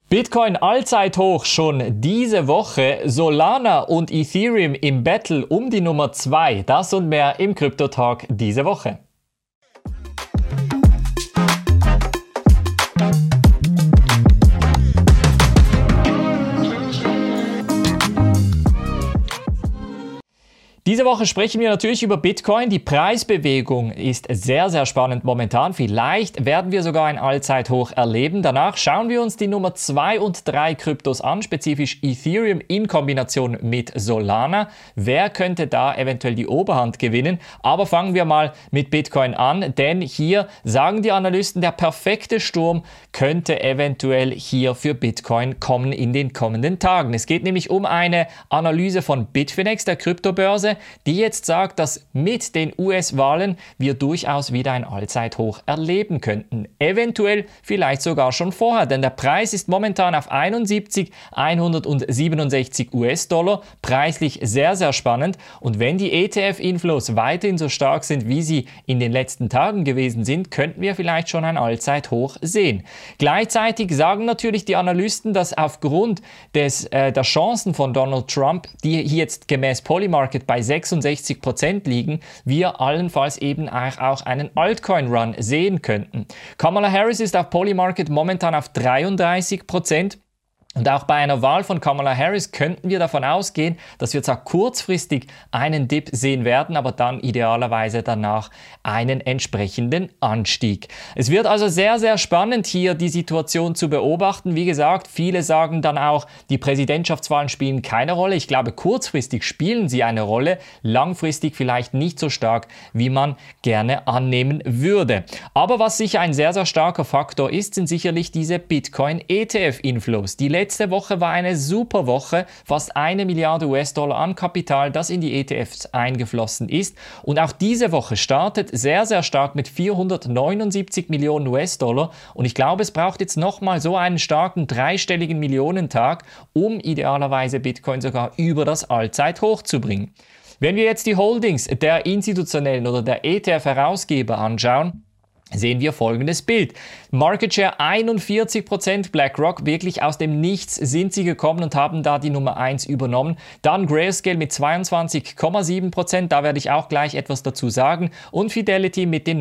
Bitcoin Allzeithoch schon diese Woche, Solana und Ethereum im Battle um die Nummer 2. Das und mehr im Crypto Talk diese Woche. Diese Woche sprechen wir natürlich über Bitcoin. Die Preisbewegung ist sehr, sehr spannend momentan. Vielleicht werden wir sogar ein Allzeithoch erleben. Danach schauen wir uns die Nummer 2 und 3 Kryptos an, spezifisch Ethereum in Kombination mit Solana. Wer könnte da eventuell die Oberhand gewinnen? Aber fangen wir mal mit Bitcoin an, denn hier sagen die Analysten, der perfekte Sturm könnte eventuell hier für Bitcoin kommen in den kommenden Tagen. Es geht nämlich um eine Analyse von Bitfinex, der Kryptobörse, die jetzt sagt, dass mit den US-Wahlen wir durchaus wieder ein Allzeithoch erleben könnten. Eventuell vielleicht sogar schon vorher, denn der Preis ist momentan auf 71,167 US-Dollar, preislich sehr, sehr spannend. Und wenn die ETF-Inflows weiterhin so stark sind, wie sie in den letzten Tagen gewesen sind, könnten wir vielleicht schon ein Allzeithoch sehen. Gleichzeitig sagen natürlich die Analysten, dass aufgrund der Chancen von Donald Trump, die hier jetzt gemäß Polymarket bei 66% liegen, wir allenfalls eben auch einen Altcoin-Run sehen könnten. Kamala Harris ist auf Polymarket momentan auf 33%. Und auch bei einer Wahl von Kamala Harris könnten wir davon ausgehen, dass wir zwar kurzfristig einen Dip sehen werden, aber dann idealerweise danach einen entsprechenden Anstieg. Es wird also sehr, sehr spannend hier die Situation zu beobachten. Wie gesagt, viele sagen dann auch, die Präsidentschaftswahlen spielen keine Rolle. Ich glaube, kurzfristig spielen sie eine Rolle, langfristig vielleicht nicht so stark, wie man gerne annehmen würde. Aber was sicher ein sehr, sehr starker Faktor ist, sind sicherlich diese Bitcoin-ETF-Inflows. Die letzte Woche war eine super Woche, fast 1 Milliarde US-Dollar an Kapital, das in die ETFs eingeflossen ist. Und auch diese Woche startet sehr, sehr stark mit 479 Millionen US-Dollar. Und ich glaube, es braucht jetzt nochmal so einen starken dreistelligen Millionentag, um idealerweise Bitcoin sogar über das Allzeithoch zu bringen. Wenn wir jetzt die Holdings der institutionellen oder der ETF-Herausgeber anschauen, sehen wir folgendes Bild. Market Share 41%, BlackRock, wirklich aus dem Nichts sind sie gekommen und haben da die Nummer 1 übernommen. Dann Grayscale mit 22,7%, da werde ich auch gleich etwas dazu sagen. Und Fidelity mit den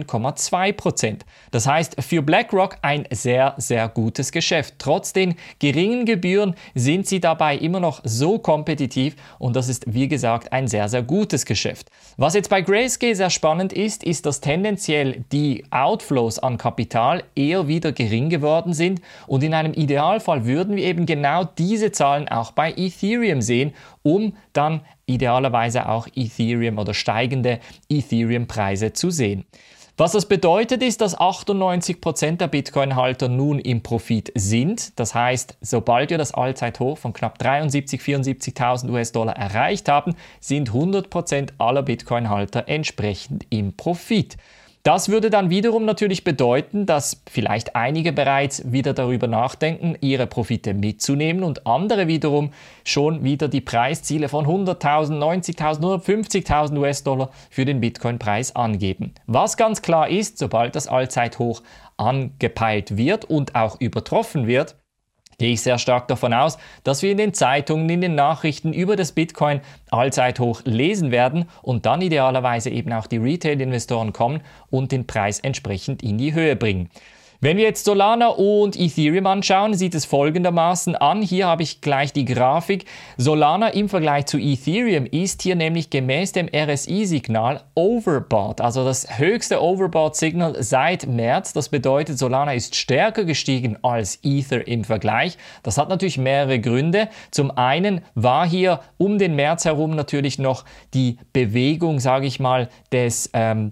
19,2%. Das heißt, für BlackRock ein sehr, sehr gutes Geschäft. Trotz den geringen Gebühren sind sie dabei immer noch so kompetitiv und das ist, wie gesagt, ein sehr, sehr gutes Geschäft. Was jetzt bei Grayscale sehr spannend ist, ist, dass tendenziell die Outflows an Kapital eher wieder gering geworden sind und in einem Idealfall würden wir eben genau diese Zahlen auch bei Ethereum sehen, um dann idealerweise auch Ethereum oder steigende Ethereum-Preise zu sehen. Was das bedeutet, ist, dass 98% der Bitcoin-Halter nun im Profit sind. Das heißt, sobald wir das Allzeithoch von knapp 73.000, 74.000 US-Dollar erreicht haben, sind 100% aller Bitcoin-Halter entsprechend im Profit. Das würde dann wiederum natürlich bedeuten, dass vielleicht einige bereits wieder darüber nachdenken, ihre Profite mitzunehmen und andere wiederum schon wieder die Preisziele von 100.000, 90.000, 150.000 US-Dollar für den Bitcoin-Preis angeben. Was ganz klar ist, sobald das Allzeithoch angepeilt wird und auch übertroffen wird, gehe ich sehr stark davon aus, dass wir in den Zeitungen, in den Nachrichten über das Bitcoin-Allzeithoch lesen werden und dann idealerweise eben auch die Retail-Investoren kommen und den Preis entsprechend in die Höhe bringen. Wenn wir jetzt Solana und Ethereum anschauen, sieht es folgendermaßen an. Hier habe ich gleich die Grafik. Solana im Vergleich zu Ethereum ist hier nämlich gemäß dem RSI-Signal overbought, also das höchste Overbought-Signal seit März. Das bedeutet, Solana ist stärker gestiegen als Ether im Vergleich. Das hat natürlich mehrere Gründe. Zum einen war hier um den März herum natürlich noch die Bewegung, sage ich mal, des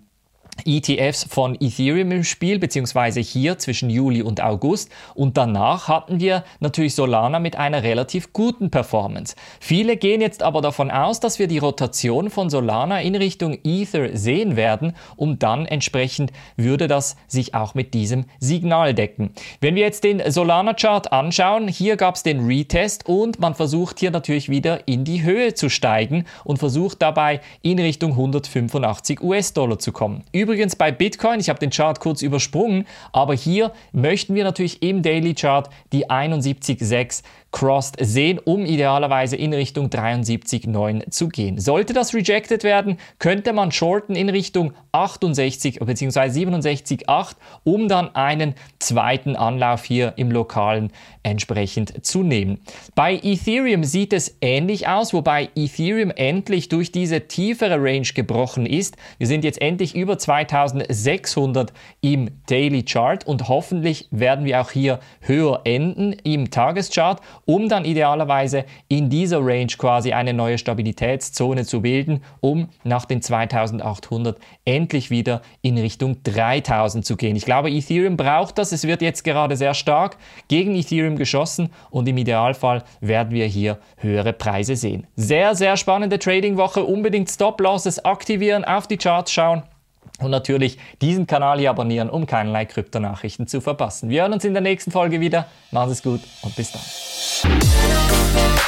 ETFs von Ethereum im Spiel, beziehungsweise hier zwischen Juli und August. Und danach hatten wir natürlich Solana mit einer relativ guten Performance. Viele gehen jetzt aber davon aus, dass wir die Rotation von Solana in Richtung Ether sehen werden und dann entsprechend würde das sich auch mit diesem Signal decken. Wenn wir jetzt den Solana-Chart anschauen, hier gab es den Retest und man versucht hier natürlich wieder in die Höhe zu steigen und versucht dabei in Richtung 185 US-Dollar zu kommen. Übrigens bei Bitcoin, ich habe den Chart kurz übersprungen, aber hier möchten wir natürlich im Daily Chart die 71,6 crossed sehen, um idealerweise in Richtung 73,9 zu gehen. Sollte das rejected werden, könnte man shorten in Richtung 68 bzw. 67,8, um dann einen zweiten Anlauf hier im Lokalen entsprechend zu nehmen. Bei Ethereum sieht es ähnlich aus, wobei Ethereum endlich durch diese tiefere Range gebrochen ist. Wir sind jetzt endlich über 2600 im Daily Chart und hoffentlich werden wir auch hier höher enden im Tageschart, um dann idealerweise in dieser Range quasi eine neue Stabilitätszone zu bilden, um nach den 2800 endlich wieder in Richtung 3000 zu gehen. Ich glaube, Ethereum braucht das. Es wird jetzt gerade sehr stark gegen Ethereum geschossen und im Idealfall werden wir hier höhere Preise sehen. Sehr, sehr spannende Trading-Woche. Unbedingt Stop-Losses aktivieren, auf die Charts schauen. Und natürlich diesen Kanal hier abonnieren, um keinerlei Kryptonachrichten zu verpassen. Wir hören uns in der nächsten Folge wieder. Macht es gut und bis dann.